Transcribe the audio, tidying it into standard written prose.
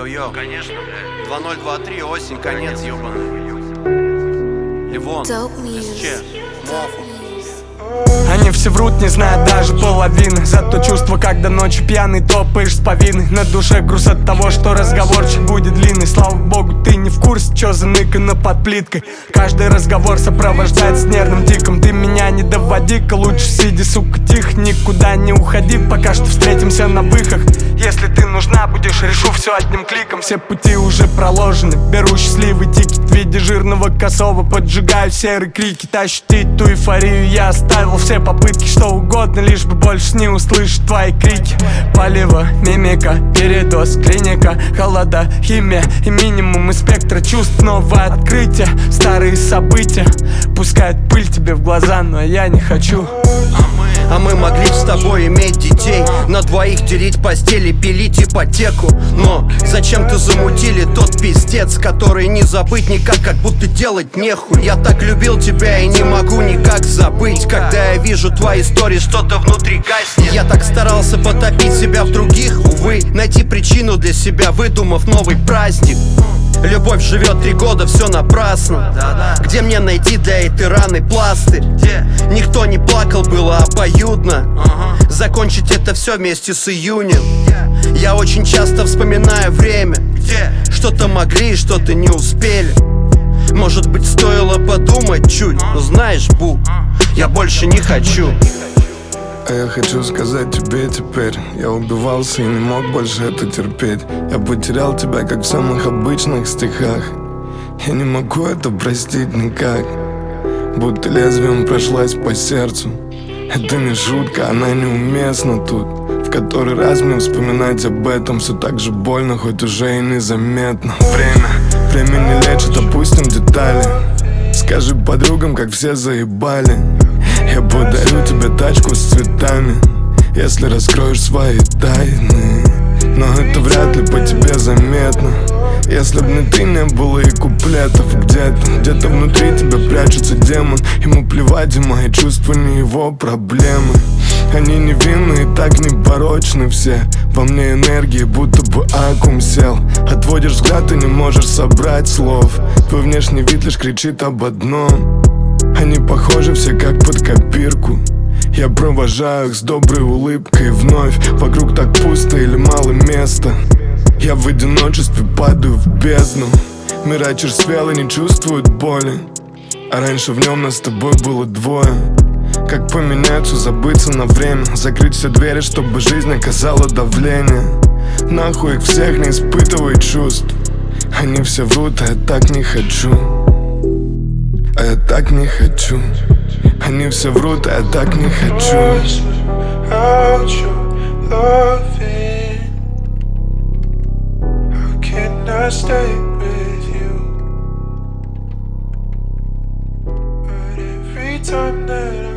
Йо-йо. Конечно, блядь. 2023, осень, конец, ёбаный. Ливон, СЧ, Мофу. Они все врут, не зная даже половины. Зато чувство, когда ночью пьяный топаешь с повинной. На душе груз от того, что разговорчик будет длинный. Слава богу, ты не в курсе, чё заныкано под плиткой. Каждый разговор сопровождает с нервным тиком. Ты меня не доводи-ка, лучше сиди, сука, тихо. Никуда не уходи, пока что встретимся на выхах. Если ты нужна будешь, решу все одним кликом. Все пути уже проложены, беру счастливый тикет в виде жирного косого. Поджигаю серые крики, ощутить ту эйфорию я оставил. Все попытки, что угодно, лишь бы больше не услышать твои крики. Палево, мимика, передоз, клиника, холода, химия и минимум из спектра чувств. Новое открытие, старые события пускают пыль тебе в глаза, но я не хочу. А мы могли с тобой иметь детей, на двоих делить постели, пилить ипотеку. Но зачем-то замутили тот пиздец, который не забыть никак, как будто делать нехуй. Я так любил тебя и не могу никак забыть. Когда я вижу твои истории, что-то внутри гаснет. Я так старался потопить себя в других, увы, найти причину для себя, выдумав новый праздник. Любовь живет 3 года, все напрасно. Где мне найти для этой раны пластырь? Никто не плакал, было обоюдно. Закончить это все вместе с июнем. Я очень часто вспоминаю время, где что-то могли, что-то не успели. Может быть, стоило подумать чуть, но знаешь, Бу, я больше не хочу. А я хочу сказать тебе теперь: я убивался и не мог больше это терпеть. Я потерял тебя, как в самых обычных стихах. Я не могу это простить никак. Будто лезвием прошлась по сердцу. Это не шутка, она неуместна тут. В который раз мне вспоминать об этом все так же больно, хоть уже и незаметно. Время не лечит, опустим детали. Скажи подругам, как все заебали. Я подарю тебе тачку с цветами, если раскроешь свои тайны. Но это вряд ли по тебе заметно. Если б не ты, не было и куплетов. Где-то внутри тебя прячется демон. Ему плевать, и мои чувства не его проблемы. Они невинны и так непорочны все. Во мне энергии, будто бы аккум сел. Отводишь взгляд и не можешь собрать слов. Твой внешний вид лишь кричит об одном. Они похожи все как под копирку. Я провожаю их с доброй улыбкой вновь. Вокруг так пусто или мало места. Я в одиночестве падаю в бездну. Мир очерствел и не чувствует боли. А раньше в нем нас с тобой было двое. Как поменяться, забыться на время. Закрыть все двери, чтобы жизнь оказала давление. Нахуй их всех, не испытывай чувств. Они все врут, а я так не хочу. А я так не хочу. Они все врут, а я так не хочу. I stay with you, but every time that